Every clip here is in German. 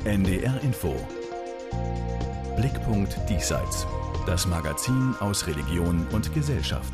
NDR Info. Blickpunkt Diesseits. Das Magazin aus Religion und Gesellschaft.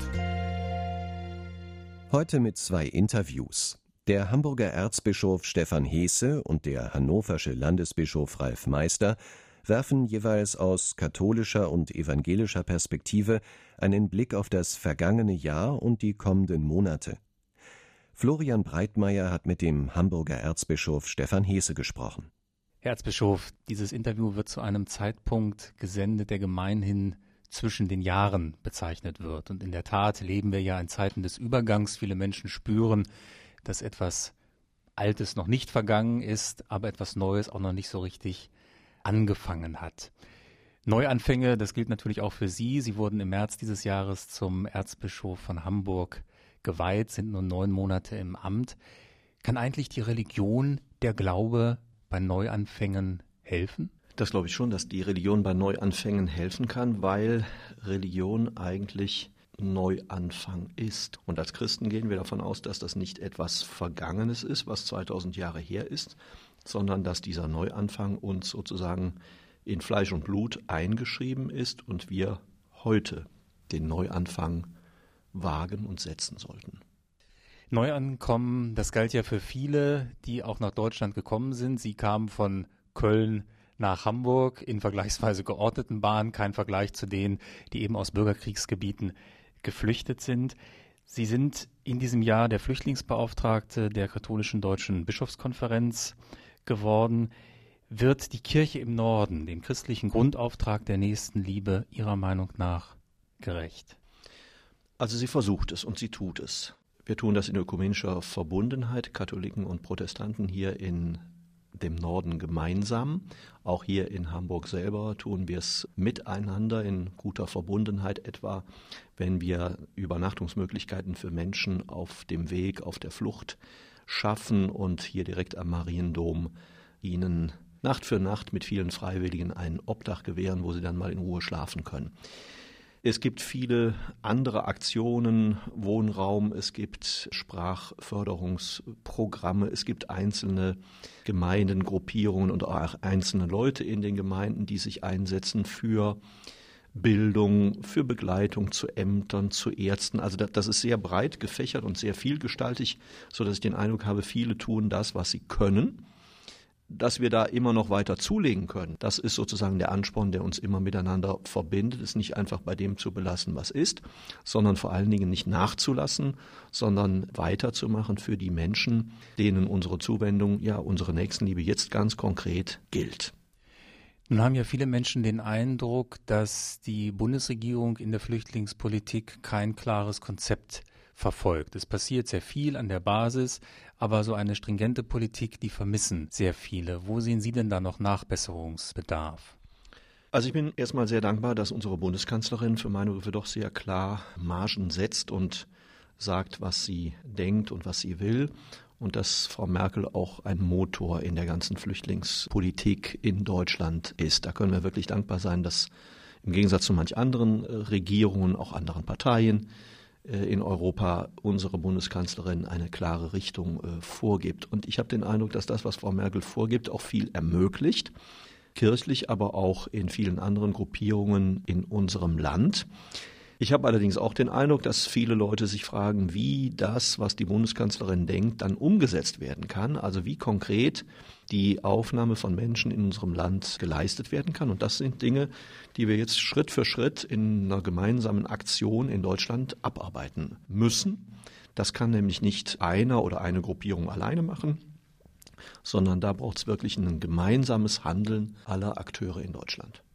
Heute mit 2 Interviews. Der Hamburger Erzbischof Stefan Heese und der hannoversche Landesbischof Ralf Meister werfen jeweils aus katholischer und evangelischer Perspektive einen Blick auf das vergangene Jahr und die kommenden Monate. Florian Breitmeier hat mit dem Hamburger Erzbischof Stefan Heese gesprochen. Herr Erzbischof, dieses Interview wird zu einem Zeitpunkt gesendet, der gemeinhin zwischen den Jahren bezeichnet wird. Und in der Tat leben wir ja in Zeiten des Übergangs. Viele Menschen spüren, dass etwas Altes noch nicht vergangen ist, aber etwas Neues auch noch nicht so richtig angefangen hat. Neuanfänge, das gilt natürlich auch für Sie. Sie wurden im März dieses Jahres zum Erzbischof von Hamburg geweiht, sind nun 9 Monate im Amt. Kann eigentlich die Religion, der Glaube bei Neuanfängen helfen? Das glaube ich schon, dass die Religion bei Neuanfängen helfen kann, weil Religion eigentlich Neuanfang ist. Und als Christen gehen wir davon aus, dass das nicht etwas Vergangenes ist, was 2000 Jahre her ist, sondern dass dieser Neuanfang uns sozusagen in Fleisch und Blut eingeschrieben ist und wir heute den Neuanfang wagen und setzen sollten. Neuankommen, das galt ja für viele, die auch nach Deutschland gekommen sind. Sie kamen von Köln nach Hamburg in vergleichsweise geordneten Bahnen, kein Vergleich zu denen, die eben aus Bürgerkriegsgebieten geflüchtet sind. Sie sind in diesem Jahr der Flüchtlingsbeauftragte der Katholischen Deutschen Bischofskonferenz geworden. Wird die Kirche im Norden dem christlichen Grundauftrag der Nächstenliebe Ihrer Meinung nach gerecht? Also sie versucht es und sie tut es. Wir tun das in ökumenischer Verbundenheit, Katholiken und Protestanten hier in dem Norden gemeinsam. Auch hier in Hamburg selber tun wir es miteinander in guter Verbundenheit, etwa wenn wir Übernachtungsmöglichkeiten für Menschen auf dem Weg, auf der Flucht schaffen und hier direkt am Mariendom ihnen Nacht für Nacht mit vielen Freiwilligen ein Obdach gewähren, wo sie dann mal in Ruhe schlafen können. Es gibt viele andere Aktionen, Wohnraum, es gibt Sprachförderungsprogramme, es gibt einzelne Gemeindengruppierungen und auch einzelne Leute in den Gemeinden, die sich einsetzen für Bildung, für Begleitung zu Ämtern, zu Ärzten. Also das ist sehr breit gefächert und sehr vielgestaltig, so dass ich den Eindruck habe, viele tun das, was sie können. Dass wir da immer noch weiter zulegen können, das ist sozusagen der Ansporn, der uns immer miteinander verbindet, es nicht einfach bei dem zu belassen, was ist, sondern vor allen Dingen nicht nachzulassen, sondern weiterzumachen für die Menschen, denen unsere Zuwendung, ja unsere Nächstenliebe jetzt ganz konkret gilt. Nun haben ja viele Menschen den Eindruck, dass die Bundesregierung in der Flüchtlingspolitik kein klares Konzept verfolgt. Es passiert sehr viel an der Basis, aber so eine stringente Politik, die vermissen sehr viele. Wo sehen Sie denn da noch Nachbesserungsbedarf? Also ich bin erstmal sehr dankbar, dass unsere Bundeskanzlerin für meine Begriffe doch sehr klar Margen setzt und sagt, was sie denkt und was sie will. Und dass Frau Merkel auch ein Motor in der ganzen Flüchtlingspolitik in Deutschland ist. Da können wir wirklich dankbar sein, dass im Gegensatz zu manch anderen Regierungen, auch anderen Parteien in Europa unsere Bundeskanzlerin eine klare Richtung vorgibt. Und ich habe den Eindruck, dass das, was Frau Merkel vorgibt, auch viel ermöglicht, kirchlich, aber auch in vielen anderen Gruppierungen in unserem Land. Ich habe allerdings auch den Eindruck, dass viele Leute sich fragen, wie das, was die Bundeskanzlerin denkt, dann umgesetzt werden kann. Also wie konkret die Aufnahme von Menschen in unserem Land geleistet werden kann. Und das sind Dinge, die wir jetzt Schritt für Schritt in einer gemeinsamen Aktion in Deutschland abarbeiten müssen. Das kann nämlich nicht einer oder eine Gruppierung alleine machen, sondern da braucht es wirklich ein gemeinsames Handeln aller Akteure in Deutschland.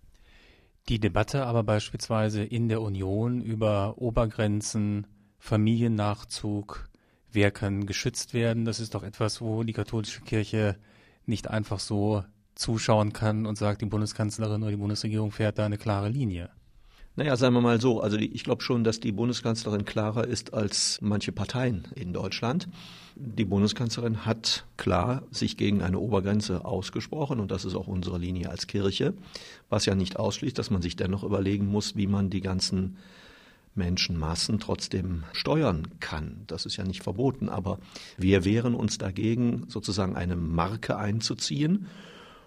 Die Debatte aber beispielsweise in der Union über Obergrenzen, Familiennachzug, wer kann geschützt werden, das ist doch etwas, wo die katholische Kirche nicht einfach so zuschauen kann und sagt, die Bundeskanzlerin oder die Bundesregierung fährt da eine klare Linie. Naja, sagen wir mal so, also ich glaube schon, dass die Bundeskanzlerin klarer ist als manche Parteien in Deutschland. Die Bundeskanzlerin hat klar sich gegen eine Obergrenze ausgesprochen und das ist auch unsere Linie als Kirche, was ja nicht ausschließt, dass man sich dennoch überlegen muss, wie man die ganzen Menschenmassen trotzdem steuern kann. Das ist ja nicht verboten, aber wir wehren uns dagegen, sozusagen eine Marke einzuziehen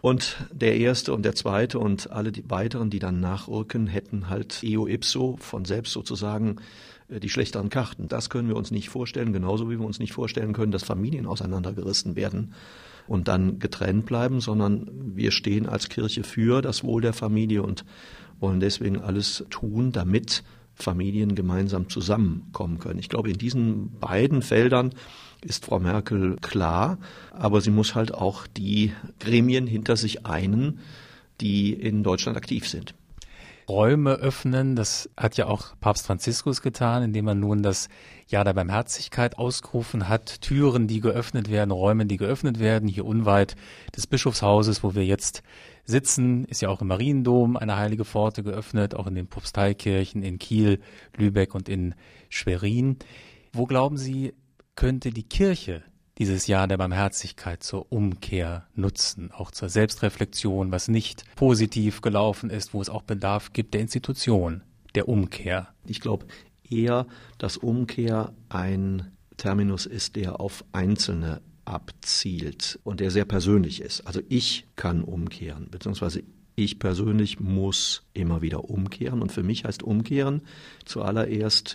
Und der Erste und der Zweite und alle die weiteren, die dann nachrücken, hätten halt eo ipso von selbst sozusagen die schlechteren Karten. Das können wir uns nicht vorstellen, genauso wie wir uns nicht vorstellen können, dass Familien auseinandergerissen werden und dann getrennt bleiben, sondern wir stehen als Kirche für das Wohl der Familie und wollen deswegen alles tun, damit Familien gemeinsam zusammenkommen können. Ich glaube, in diesen beiden Feldern ist Frau Merkel klar, aber sie muss halt auch die Gremien hinter sich einen, die in Deutschland aktiv sind. Räume öffnen, das hat ja auch Papst Franziskus getan, indem er nun das Jahr der Barmherzigkeit ausgerufen hat. Türen, die geöffnet werden, Räume, die geöffnet werden. Hier unweit des Bischofshauses, wo wir jetzt sitzen, ist ja auch im Mariendom eine heilige Pforte geöffnet, auch in den Propsteikirchen in Kiel, Lübeck und in Schwerin. Wo glauben Sie, könnte die Kirche dieses Jahr der Barmherzigkeit zur Umkehr nutzen, auch zur Selbstreflexion, was nicht positiv gelaufen ist, wo es auch Bedarf gibt der Institution, der Umkehr? Ich glaube eher, dass Umkehr ein Terminus ist, der auf Einzelne abzielt und der sehr persönlich ist. Also ich kann umkehren, beziehungsweise ich persönlich muss immer wieder umkehren. Und für mich heißt umkehren zuallererst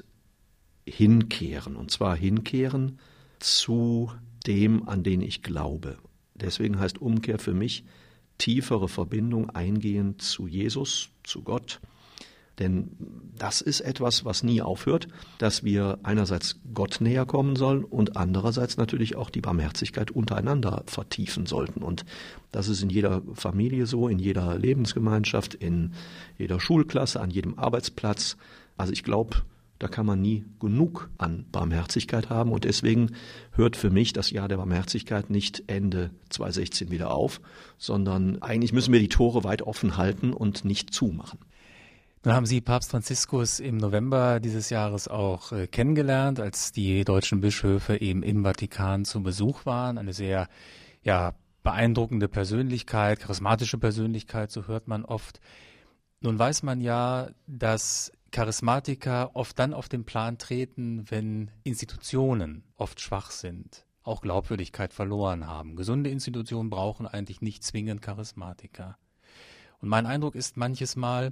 hinkehren. Und zwar hinkehren zu dem, an den ich glaube. Deswegen heißt Umkehr für mich tiefere Verbindung eingehen zu Jesus, zu Gott. Denn das ist etwas, was nie aufhört, dass wir einerseits Gott näher kommen sollen und andererseits natürlich auch die Barmherzigkeit untereinander vertiefen sollten. Und das ist in jeder Familie so, in jeder Lebensgemeinschaft, in jeder Schulklasse, an jedem Arbeitsplatz. Also ich glaube, da kann man nie genug an Barmherzigkeit haben. Und deswegen hört für mich das Jahr der Barmherzigkeit nicht Ende 2016 wieder auf, sondern eigentlich müssen wir die Tore weit offen halten und nicht zumachen. Nun haben Sie Papst Franziskus im November dieses Jahres auch kennengelernt, als die deutschen Bischöfe eben im Vatikan zu Besuch waren. Eine sehr beeindruckende Persönlichkeit, charismatische Persönlichkeit, so hört man oft. Nun weiß man ja, dass Charismatiker oft dann auf den Plan treten, wenn Institutionen oft schwach sind, auch Glaubwürdigkeit verloren haben. Gesunde Institutionen brauchen eigentlich nicht zwingend Charismatiker. Und mein Eindruck ist manches Mal,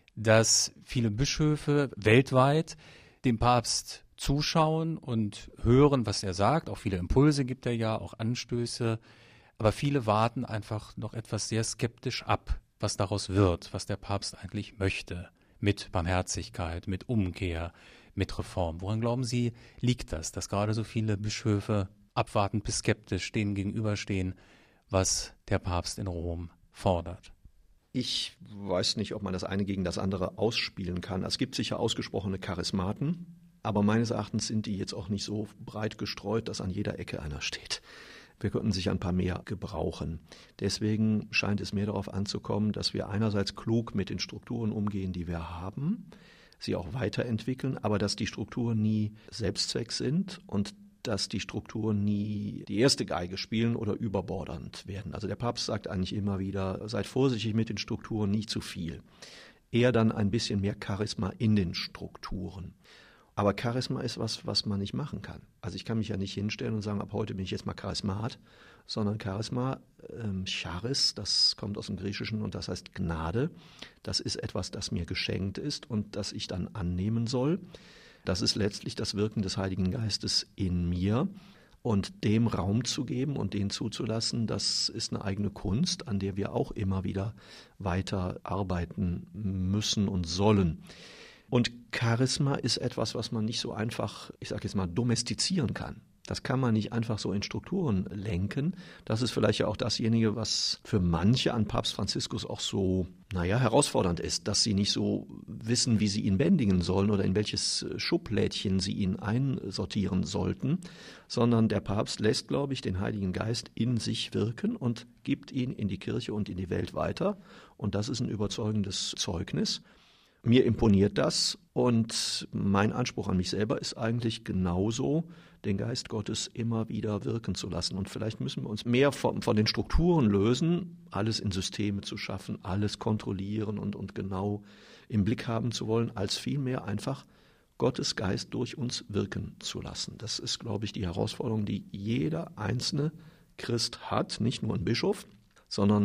dass viele Bischöfe weltweit dem Papst zuschauen und hören, was er sagt. Auch viele Impulse gibt er ja, auch Anstöße. Aber viele warten einfach noch etwas sehr skeptisch ab, was daraus wird, was der Papst eigentlich möchte. Mit Barmherzigkeit, mit Umkehr, mit Reform. Woran glauben Sie, liegt das, dass gerade so viele Bischöfe abwartend bis skeptisch dem gegenüberstehen, was der Papst in Rom fordert? Ich weiß nicht, ob man das eine gegen das andere ausspielen kann. Es gibt sicher ausgesprochene Charismaten, aber meines Erachtens sind die jetzt auch nicht so breit gestreut, dass an jeder Ecke einer steht. Wir könnten sicher ein paar mehr gebrauchen. Deswegen scheint es mir darauf anzukommen, dass wir einerseits klug mit den Strukturen umgehen, die wir haben, sie auch weiterentwickeln, aber dass die Strukturen nie Selbstzweck sind und dass die Strukturen nie die erste Geige spielen oder überbordernd werden. Also der Papst sagt eigentlich immer wieder, seid vorsichtig mit den Strukturen, nicht zu viel. Eher dann ein bisschen mehr Charisma in den Strukturen. Aber Charisma ist was man nicht machen kann. Also ich kann mich ja nicht hinstellen und sagen, ab heute bin ich jetzt mal Charismat, sondern Charisma, Charis, das kommt aus dem Griechischen und das heißt Gnade. Das ist etwas, das mir geschenkt ist und das ich dann annehmen soll. Das ist letztlich das Wirken des Heiligen Geistes in mir. Und dem Raum zu geben und den zuzulassen, das ist eine eigene Kunst, an der wir auch immer wieder weiter arbeiten müssen und sollen. Und Charisma ist etwas, was man nicht so einfach, ich sage jetzt mal, domestizieren kann. Das kann man nicht einfach so in Strukturen lenken. Das ist vielleicht ja auch dasjenige, was für manche an Papst Franziskus auch so, herausfordernd ist, dass sie nicht so wissen, wie sie ihn bändigen sollen oder in welches Schublädchen sie ihn einsortieren sollten, sondern der Papst lässt, glaube ich, den Heiligen Geist in sich wirken und gibt ihn in die Kirche und in die Welt weiter. Und das ist ein überzeugendes Zeugnis. Mir imponiert das und mein Anspruch an mich selber ist eigentlich genauso, den Geist Gottes immer wieder wirken zu lassen. Und vielleicht müssen wir uns mehr von den Strukturen lösen, alles in Systeme zu schaffen, alles kontrollieren und genau im Blick haben zu wollen, als vielmehr einfach Gottes Geist durch uns wirken zu lassen. Das ist, glaube ich, die Herausforderung, die jeder einzelne Christ hat, nicht nur ein Bischof, sondern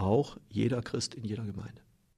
auch jeder Christ in jeder Gemeinde.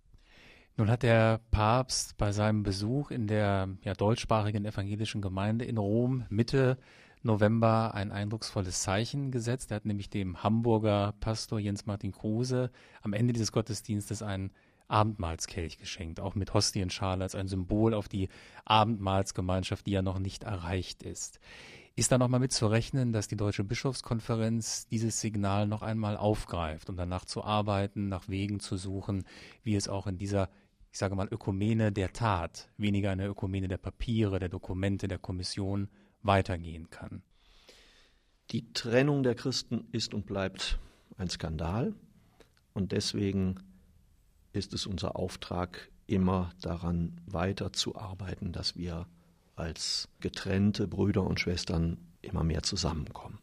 Nun hat der Papst bei seinem Besuch in der deutschsprachigen evangelischen Gemeinde in Rom Mitte November ein eindrucksvolles Zeichen gesetzt. Er hat nämlich dem Hamburger Pastor Jens Martin Kruse am Ende dieses Gottesdienstes einen Abendmahlskelch geschenkt, auch mit Hostienschale als ein Symbol auf die Abendmahlsgemeinschaft, die ja noch nicht erreicht ist. Ist da nochmal mit zu rechnen, dass die Deutsche Bischofskonferenz dieses Signal noch einmal aufgreift, um danach zu arbeiten, nach Wegen zu suchen, wie es auch in dieser, ich sage mal, Ökumene der Tat, weniger eine Ökumene der Papiere, der Dokumente, der Kommission weitergehen kann? Die Trennung der Christen ist und bleibt ein Skandal und deswegen ist es unser Auftrag, immer daran weiterzuarbeiten, dass wir als getrennte Brüder und Schwestern immer mehr zusammenkommen.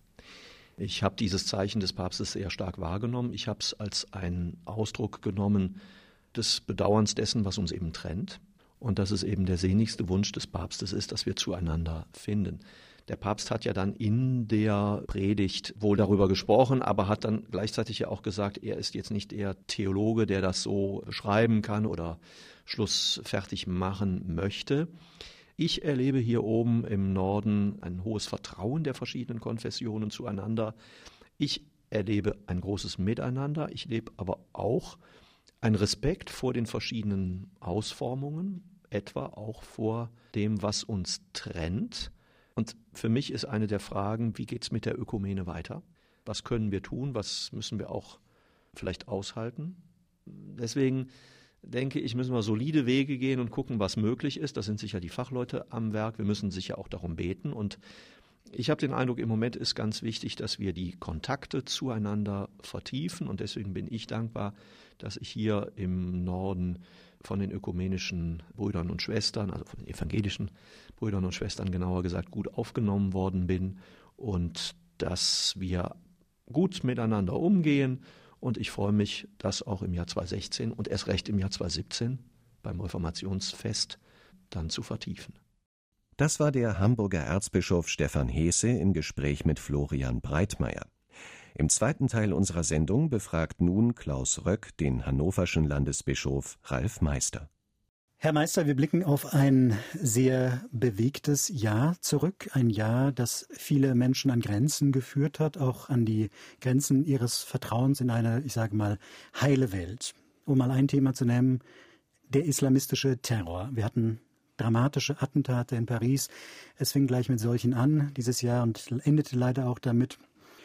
Ich habe dieses Zeichen des Papstes sehr stark wahrgenommen. Ich habe es als einen Ausdruck genommen des Bedauerns dessen, was uns eben trennt. Und dass es eben der sehnlichste Wunsch des Papstes ist, dass wir zueinander finden. Der Papst hat ja dann in der Predigt wohl darüber gesprochen, aber hat dann gleichzeitig ja auch gesagt, er ist jetzt nicht der Theologe, der das so schreiben kann oder schlussfertig machen möchte. Ich erlebe hier oben im Norden ein hohes Vertrauen der verschiedenen Konfessionen zueinander. Ich erlebe ein großes Miteinander. Ich lebe aber auch einen Respekt vor den verschiedenen Ausformungen, etwa auch vor dem, was uns trennt. Und für mich ist eine der Fragen, wie geht es mit der Ökumene weiter? Was können wir tun? Was müssen wir auch vielleicht aushalten? Deswegen denke ich, müssen wir solide Wege gehen und gucken, was möglich ist. Da sind sicher die Fachleute am Werk. Wir müssen sicher auch darum beten. Und ich habe den Eindruck, im Moment ist ganz wichtig, dass wir die Kontakte zueinander vertiefen. Und deswegen bin ich dankbar, dass ich hier im Norden von den ökumenischen Brüdern und Schwestern, also von den evangelischen Brüdern und Schwestern genauer gesagt, gut aufgenommen worden bin und dass wir gut miteinander umgehen. Und ich freue mich, das auch im Jahr 2016 und erst recht im Jahr 2017 beim Reformationsfest dann zu vertiefen. Das war der Hamburger Erzbischof Stefan Heese im Gespräch mit Florian Breitmeier. Im zweiten Teil unserer Sendung befragt nun Klaus Röck den hannoverschen Landesbischof Ralf Meister. Herr Meister, wir blicken auf ein sehr bewegtes Jahr zurück. Ein Jahr, das viele Menschen an Grenzen geführt hat, auch an die Grenzen ihres Vertrauens in eine, ich sage mal, heile Welt. Um mal ein Thema zu nennen, der islamistische Terror. Wir hatten dramatische Attentate in Paris. Es fing gleich mit solchen an dieses Jahr und endete leider auch damit.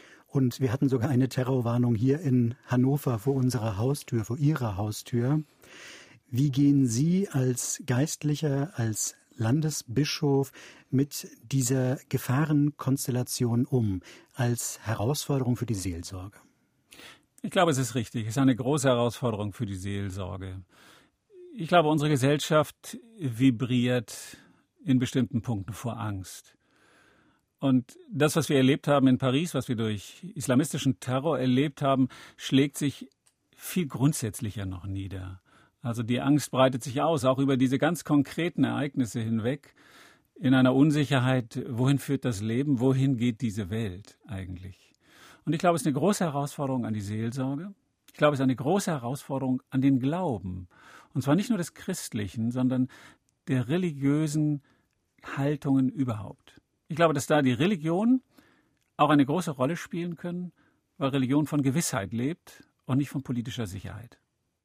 Und wir hatten sogar eine Terrorwarnung hier in Hannover vor unserer Haustür, vor Ihrer Haustür. Wie gehen Sie als Geistlicher, als Landesbischof mit dieser Gefahrenkonstellation um, als Herausforderung für die Seelsorge? Ich glaube, es ist richtig. Es ist eine große Herausforderung für die Seelsorge. Ich glaube, unsere Gesellschaft vibriert in bestimmten Punkten vor Angst. Und das, was wir erlebt haben in Paris, was wir durch islamistischen Terror erlebt haben, schlägt sich viel grundsätzlicher noch nieder. Also die Angst breitet sich aus, auch über diese ganz konkreten Ereignisse hinweg, in einer Unsicherheit, wohin führt das Leben, wohin geht diese Welt eigentlich. Und ich glaube, es ist eine große Herausforderung an die Seelsorge. Ich glaube, es ist eine große Herausforderung an den Glauben. Und zwar nicht nur des Christlichen, sondern der religiösen Haltungen überhaupt. Ich glaube, dass da die Religionen auch eine große Rolle spielen können, weil Religion von Gewissheit lebt und nicht von politischer Sicherheit.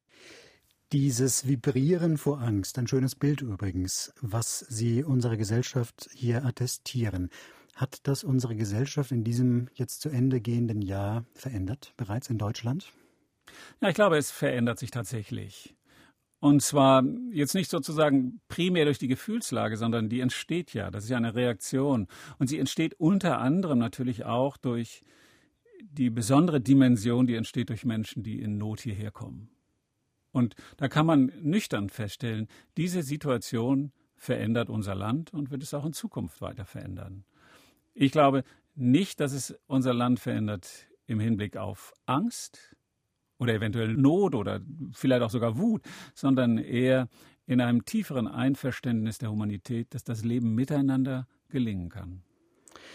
Dieses Vibrieren vor Angst, ein schönes Bild übrigens, was Sie unserer Gesellschaft hier attestieren. Hat das unsere Gesellschaft in diesem jetzt zu Ende gehenden Jahr verändert, bereits in Deutschland? Ja, ich glaube, es verändert sich tatsächlich. Und zwar jetzt nicht sozusagen primär durch die Gefühlslage, sondern die entsteht ja. Das ist ja eine Reaktion. Und sie entsteht unter anderem natürlich auch durch die besondere Dimension, die entsteht durch Menschen, die in Not hierher kommen. Und da kann man nüchtern feststellen, diese Situation verändert unser Land und wird es auch in Zukunft weiter verändern. Ich glaube nicht, dass es unser Land verändert im Hinblick auf Angst oder eventuell Not oder vielleicht auch sogar Wut, sondern eher in einem tieferen Einverständnis der Humanität, dass das Leben miteinander gelingen kann.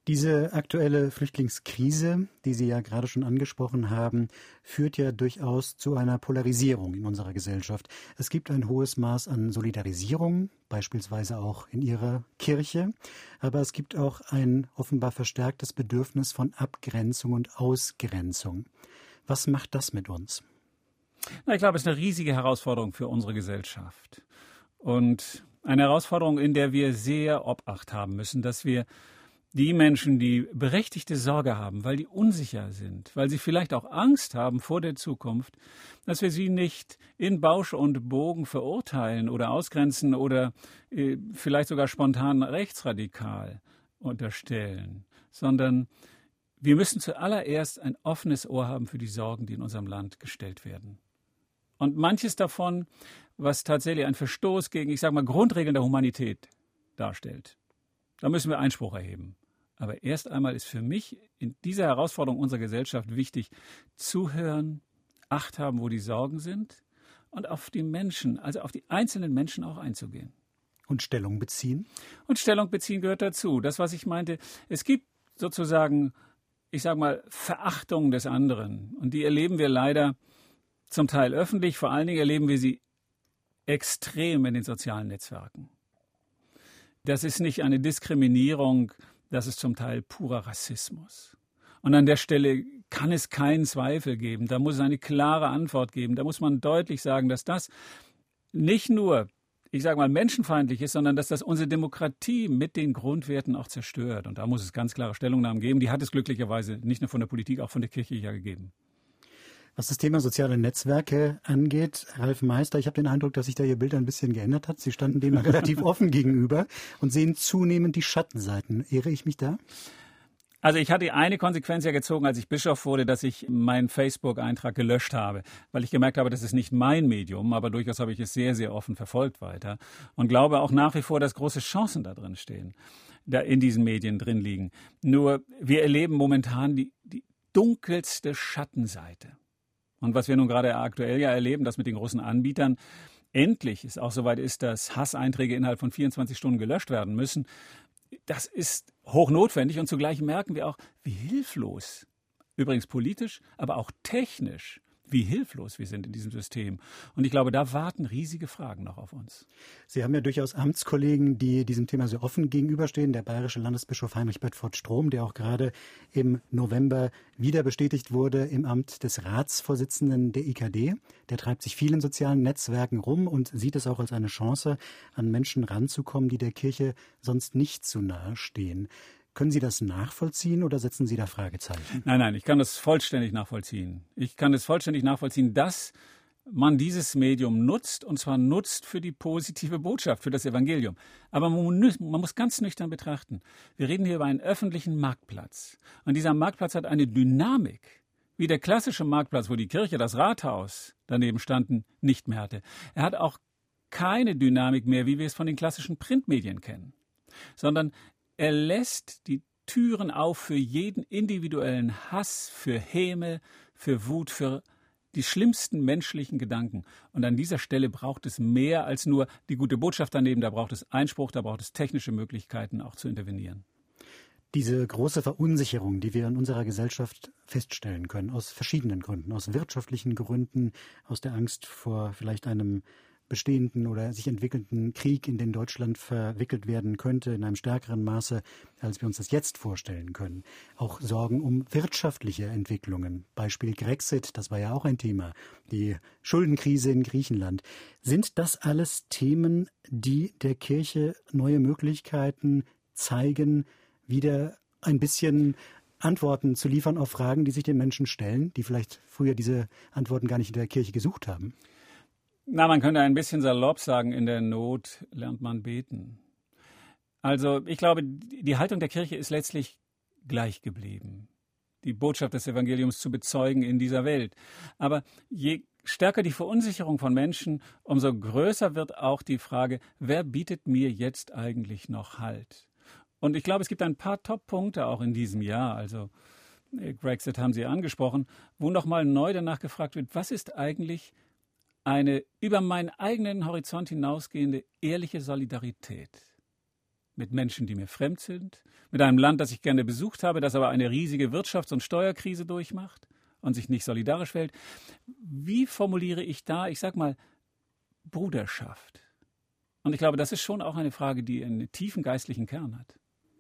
Diese aktuelle Flüchtlingskrise, die Sie ja gerade schon angesprochen haben, führt ja durchaus zu einer Polarisierung in unserer Gesellschaft. Es gibt ein hohes Maß an Solidarisierung, beispielsweise auch in Ihrer Kirche, aber es gibt auch ein offenbar verstärktes Bedürfnis von Abgrenzung und Ausgrenzung. Was macht das mit uns? Ich glaube, es ist eine riesige Herausforderung für unsere Gesellschaft und eine Herausforderung, in der wir sehr Obacht haben müssen, dass wir die Menschen, die berechtigte Sorge haben, weil die unsicher sind, weil sie vielleicht auch Angst haben vor der Zukunft, dass wir sie nicht in Bausch und Bogen verurteilen oder ausgrenzen oder vielleicht sogar spontan rechtsradikal unterstellen, sondern wir müssen zuallererst ein offenes Ohr haben für die Sorgen, die in unserem Land gestellt werden. Und manches davon, was tatsächlich ein Verstoß gegen, Grundregeln der Humanität darstellt. Da müssen wir Einspruch erheben. Aber erst einmal ist für mich in dieser Herausforderung unserer Gesellschaft wichtig, zuhören, Acht haben, wo die Sorgen sind und auf die Menschen, also auf die einzelnen Menschen auch einzugehen. Und Stellung beziehen? Und Stellung beziehen gehört dazu. Das, was ich meinte, es gibt sozusagen, Verachtung des anderen. Und die erleben wir leider zum Teil öffentlich, vor allen Dingen erleben wir sie extrem in den sozialen Netzwerken. Das ist nicht eine Diskriminierung, das ist zum Teil purer Rassismus. Und an der Stelle kann es keinen Zweifel geben. Da muss es eine klare Antwort geben. Da muss man deutlich sagen, dass das nicht nur, menschenfeindlich ist, sondern dass das unsere Demokratie mit den Grundwerten auch zerstört. Und da muss es ganz klare Stellungnahmen geben. Die hat es glücklicherweise nicht nur von der Politik, auch von der Kirche ja gegeben. Was das Thema soziale Netzwerke angeht, Ralf Meister, ich habe den Eindruck, dass sich da Ihr Bild ein bisschen geändert hat. Sie standen dem relativ offen gegenüber und sehen zunehmend die Schattenseiten. Irre ich mich da? Also ich hatte eine Konsequenz ja gezogen, als ich Bischof wurde, dass ich meinen Facebook-Eintrag gelöscht habe, weil ich gemerkt habe, das ist nicht mein Medium, aber durchaus habe ich es sehr, sehr offen verfolgt weiter und glaube auch nach wie vor, dass große Chancen da drin stehen, da in diesen Medien drin liegen. Nur wir erleben momentan die dunkelste Schattenseite. Und was wir nun gerade aktuell ja erleben, dass mit den großen Anbietern endlich es auch soweit ist, dass Hasseinträge innerhalb von 24 Stunden gelöscht werden müssen, das ist hochnotwendig und zugleich merken wir auch, wie hilflos, übrigens politisch, aber auch technisch, wie hilflos wir sind in diesem System. Und ich glaube, da warten riesige Fragen noch auf uns. Sie haben ja durchaus Amtskollegen, die diesem Thema sehr offen gegenüberstehen. Der bayerische Landesbischof Heinrich Bedford-Strom, der auch gerade im November wieder bestätigt wurde im Amt des Ratsvorsitzenden der IKD. Der treibt sich viel in sozialen Netzwerken rum und sieht es auch als eine Chance, an Menschen ranzukommen, die der Kirche sonst nicht zu nahe stehen. Können Sie das nachvollziehen oder setzen Sie da Fragezeichen? Nein, ich kann das vollständig nachvollziehen. Ich kann es vollständig nachvollziehen, dass man dieses Medium nutzt, und zwar nutzt für die positive Botschaft, für das Evangelium. Aber man muss ganz nüchtern betrachten. Wir reden hier über einen öffentlichen Marktplatz. Und dieser Marktplatz hat eine Dynamik, wie der klassische Marktplatz, wo die Kirche, das Rathaus daneben standen, nicht mehr hatte. Er hat auch keine Dynamik mehr, wie wir es von den klassischen Printmedien kennen, sondern er lässt die Türen auf für jeden individuellen Hass, für Häme, für Wut, für die schlimmsten menschlichen Gedanken. Und an dieser Stelle braucht es mehr als nur die gute Botschaft daneben. Da braucht es Einspruch, da braucht es technische Möglichkeiten, auch zu intervenieren. Diese große Verunsicherung, die wir in unserer Gesellschaft feststellen können, aus verschiedenen Gründen, aus wirtschaftlichen Gründen, aus der Angst vor vielleicht einem bestehenden oder sich entwickelnden Krieg, in den Deutschland verwickelt werden könnte, in einem stärkeren Maße, als wir uns das jetzt vorstellen können. Auch Sorgen um wirtschaftliche Entwicklungen. Beispiel Grexit, das war ja auch ein Thema. Die Schuldenkrise in Griechenland. Sind das alles Themen, die der Kirche neue Möglichkeiten zeigen, wieder ein bisschen Antworten zu liefern auf Fragen, die sich den Menschen stellen, die vielleicht früher diese Antworten gar nicht in der Kirche gesucht haben? Man könnte ein bisschen salopp sagen, in der Not lernt man beten. Also ich glaube, die Haltung der Kirche ist letztlich gleich geblieben, die Botschaft des Evangeliums zu bezeugen in dieser Welt. Aber je stärker die Verunsicherung von Menschen, umso größer wird auch die Frage, wer bietet mir jetzt eigentlich noch Halt? Und ich glaube, es gibt ein paar Top-Punkte auch in diesem Jahr, also Grexit haben Sie angesprochen, wo nochmal neu danach gefragt wird, was ist eigentlich eine über meinen eigenen Horizont hinausgehende ehrliche Solidarität? mit Menschen, die mir fremd sind, mit einem Land, das ich gerne besucht habe, das aber eine riesige Wirtschafts- und Steuerkrise durchmacht und sich nicht solidarisch verhält. Wie formuliere ich da, ich sag mal, Bruderschaft? Und ich glaube, das ist schon auch eine Frage, die einen tiefen geistlichen Kern hat.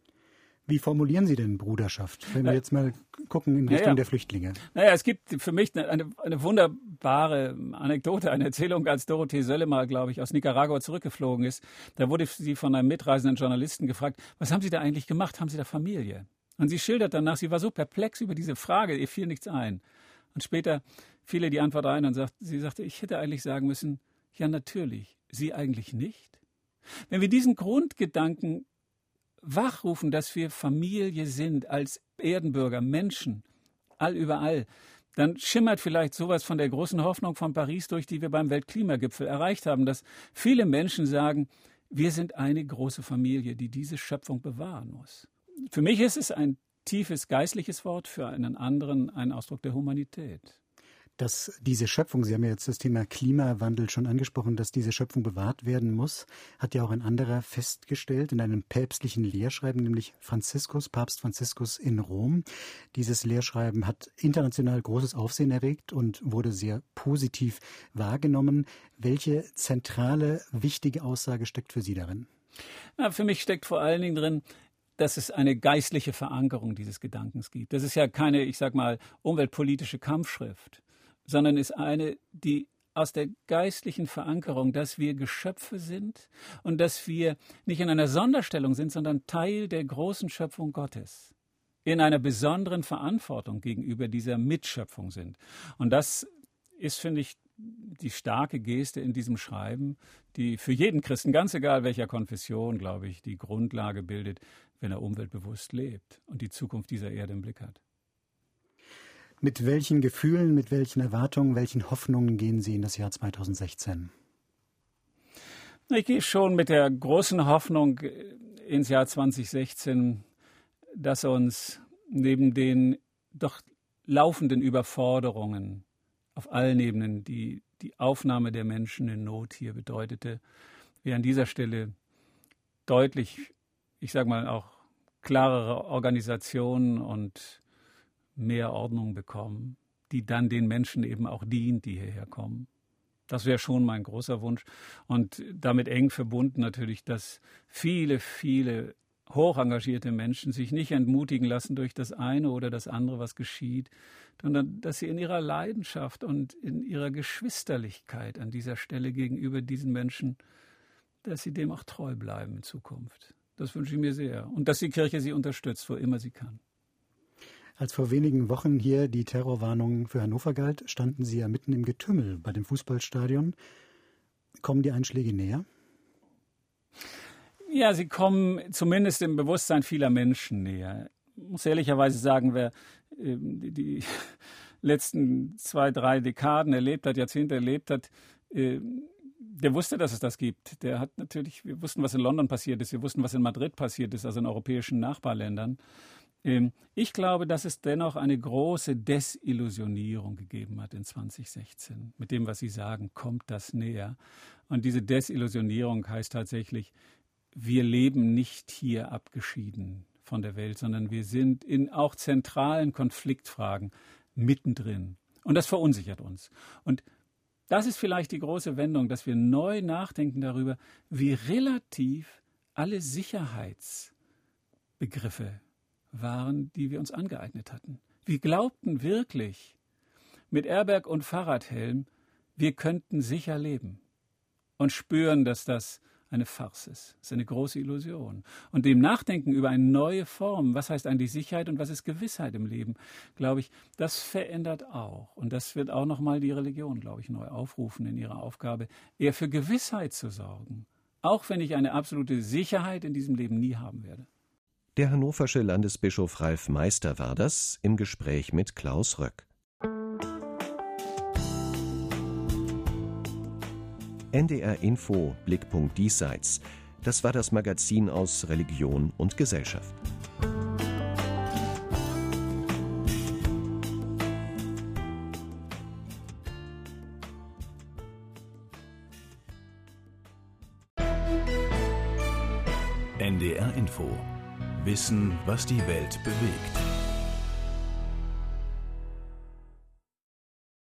Wie formulieren Sie denn Bruderschaft, wenn wir jetzt mal gucken in Richtung der Flüchtlinge? Es gibt für mich eine wunderbare Anekdote, eine Erzählung, als Dorothee Sölle mal, glaube ich, aus Nicaragua zurückgeflogen ist. Da wurde sie von einem mitreisenden Journalisten gefragt, was haben Sie da eigentlich gemacht? Haben Sie da Familie? Und sie schildert danach, sie war so perplex über diese Frage, ihr fiel nichts ein. Und später fiel ihr die Antwort ein und sie sagte, ich hätte eigentlich sagen müssen, ja natürlich, Sie eigentlich nicht? Wenn wir diesen Grundgedanken wachrufen, dass wir Familie sind, als Erdenbürger, Menschen, allüberall, dann schimmert vielleicht sowas von der großen Hoffnung von Paris durch, die wir beim Weltklimagipfel erreicht haben, dass viele Menschen sagen, wir sind eine große Familie, die diese Schöpfung bewahren muss. Für mich ist es ein tiefes geistliches Wort, für einen anderen ein Ausdruck der Humanität. Dass diese Schöpfung, Sie haben ja jetzt das Thema Klimawandel schon angesprochen, dass diese Schöpfung bewahrt werden muss, hat ja auch ein anderer festgestellt in einem päpstlichen Lehrschreiben, nämlich Papst Franziskus in Rom. Dieses Lehrschreiben hat international großes Aufsehen erregt und wurde sehr positiv wahrgenommen. Welche zentrale, wichtige Aussage steckt für Sie darin? Für mich steckt vor allen Dingen drin, dass es eine geistliche Verankerung dieses Gedankens gibt. Das ist ja keine, ich sag mal, umweltpolitische Kampfschrift, sondern ist eine, die aus der geistlichen Verankerung, dass wir Geschöpfe sind und dass wir nicht in einer Sonderstellung sind, sondern Teil der großen Schöpfung Gottes, in einer besonderen Verantwortung gegenüber dieser Mitschöpfung sind. Und das ist, finde ich, die starke Geste in diesem Schreiben, die für jeden Christen, ganz egal welcher Konfession, glaube ich, die Grundlage bildet, wenn er umweltbewusst lebt und die Zukunft dieser Erde im Blick hat. Mit welchen Gefühlen, mit welchen Erwartungen, welchen Hoffnungen gehen Sie in das Jahr 2016? Ich gehe schon mit der großen Hoffnung ins Jahr 2016, dass uns neben den doch laufenden Überforderungen auf allen Ebenen, die Aufnahme der Menschen in Not hier bedeutete, wir an dieser Stelle deutlich, ich sage mal auch klarere Organisationen und mehr Ordnung bekommen, die dann den Menschen eben auch dient, die hierher kommen. Das wäre schon mein großer Wunsch. Und damit eng verbunden natürlich, dass viele, viele hoch engagierte Menschen sich nicht entmutigen lassen durch das eine oder das andere, was geschieht, sondern dass sie in ihrer Leidenschaft und in ihrer Geschwisterlichkeit an dieser Stelle gegenüber diesen Menschen, dass sie dem auch treu bleiben in Zukunft. Das wünsche ich mir sehr. Und dass die Kirche sie unterstützt, wo immer sie kann. Als vor wenigen Wochen hier die Terrorwarnung für Hannover galt, standen Sie ja mitten im Getümmel bei dem Fußballstadion. Kommen die Einschläge näher? Ja, sie kommen zumindest im Bewusstsein vieler Menschen näher. Ich muss ehrlicherweise sagen, wer die letzten 2, 3 Dekaden erlebt hat, Jahrzehnte erlebt hat, der wusste, dass es das gibt. Wir wussten, was in London passiert ist, wir wussten, was in Madrid passiert ist, also in europäischen Nachbarländern. Ich glaube, dass es dennoch eine große Desillusionierung gegeben hat in 2016. Mit dem, was Sie sagen, kommt das näher. Und diese Desillusionierung heißt tatsächlich, wir leben nicht hier abgeschieden von der Welt, sondern wir sind in auch zentralen Konfliktfragen mittendrin. Und das verunsichert uns. Und das ist vielleicht die große Wendung, dass wir neu nachdenken darüber, wie relativ alle Sicherheitsbegriffe waren, die wir uns angeeignet hatten. Wir glaubten wirklich mit Airbag und Fahrradhelm, wir könnten sicher leben und spüren, dass das eine Farce ist. Das ist eine große Illusion. Und dem Nachdenken über eine neue Form, was heißt eigentlich Sicherheit und was ist Gewissheit im Leben, glaube ich, das verändert auch. Und das wird auch nochmal die Religion, glaube ich, neu aufrufen in ihrer Aufgabe, eher für Gewissheit zu sorgen. Auch wenn ich eine absolute Sicherheit in diesem Leben nie haben werde. Der hannoversche Landesbischof Ralf Meister war das im Gespräch mit Klaus Röck. NDR Info Blickpunkt Diesseits. Das war das Magazin aus Religion und Gesellschaft. NDR Info. Wissen, was die Welt bewegt.